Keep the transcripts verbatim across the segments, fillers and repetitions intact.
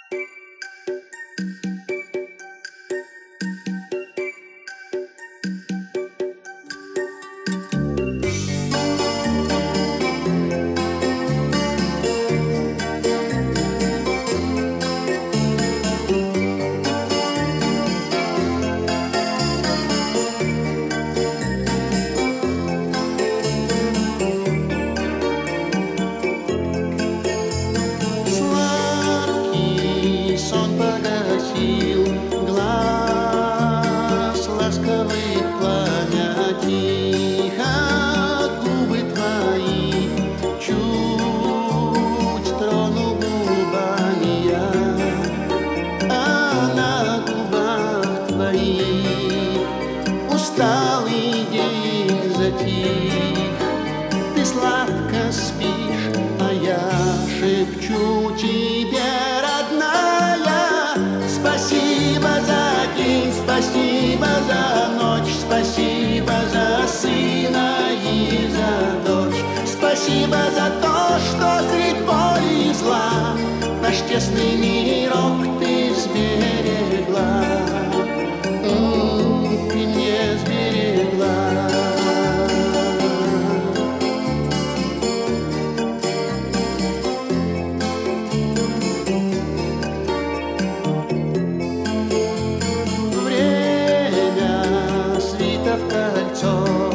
Усталый день затих, ты сладко спишь, а я шепчу тебе, родная, спасибо за день, спасибо за ночь, спасибо за сына и за дочь, спасибо за то, что средь боли и зла наш тесный мирок ты сберегла. В кольцо,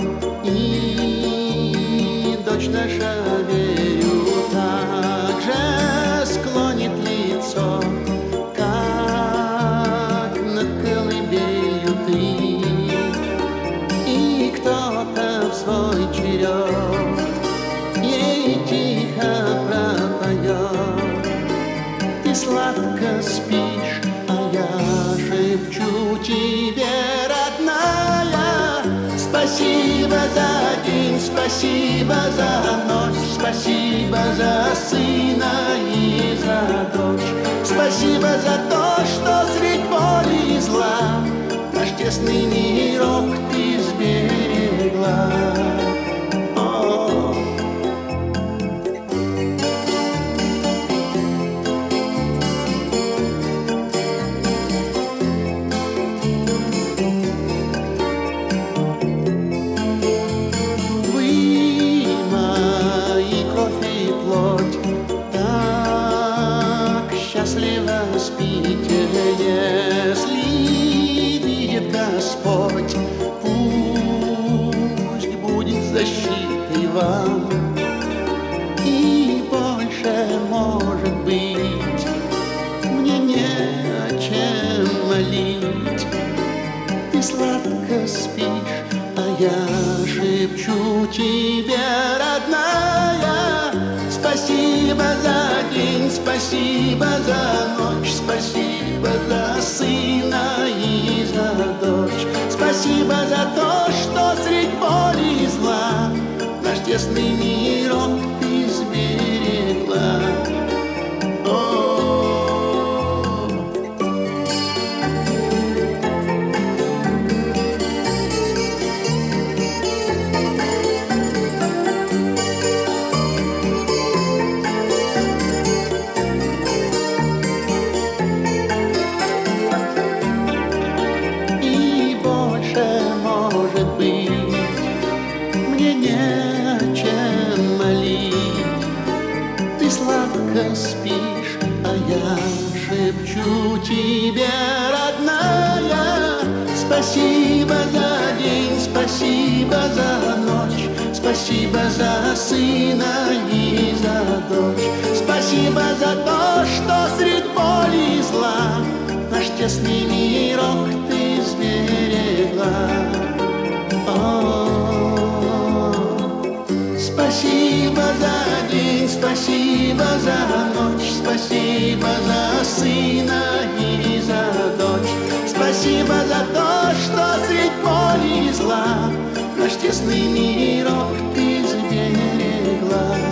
и дочь наша, верю, также склонит лицо, как над колыбелью ты, и кто-то в свой черед ей тихо пропоет. Ты сладко спишь, а я шепчу тебе, спасибо за день, спасибо за ночь, спасибо за сына и за дочь, спасибо за то, что средь боли и зла наш тесный мирок ты сберегла. Счастливо спите, если видит Господь, пусть будет защитой вам, и больше, может быть, мне не о чем молить. Ты сладко спишь, а я шепчу тебе, родная, спасибо за день, спасибо за ночь, спасибо за сына и за дочь, спасибо за то, что средь боли и зла наш тесный мирок ты сберегла. Сладко спишь, а я шепчу тебе, родная, спасибо за день, спасибо за ночь, спасибо за сына и за дочь, спасибо за то, что средь боли и зла наш тесный мирок ты сберегла. Спасибо за день, спасибо за ночь, спасибо за сына и за дочь, спасибо за то, что средь боли и зла наш тесный мирок ты сберегла.